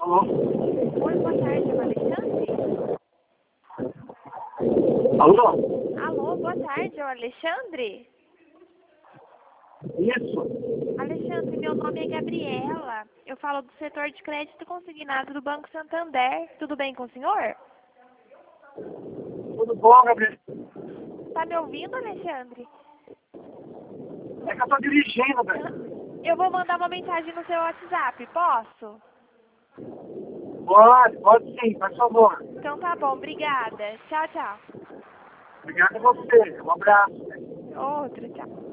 Alô? Oi, boa tarde, é o Alexandre? Alô? Alô, boa tarde, é o Alexandre? Isso? Alexandre, meu nome é Gabriela. Eu falo do setor de crédito consignado do Banco Santander. Tudo bem com o senhor? Tudo bom, Gabriel? Tá me ouvindo, Alexandre? É que eu tô dirigindo, velho. Eu vou mandar uma mensagem no seu WhatsApp, posso? Pode sim, por favor. Então tá bom, obrigada. Tchau, tchau. Obrigado a você. Um abraço. Outro, tchau.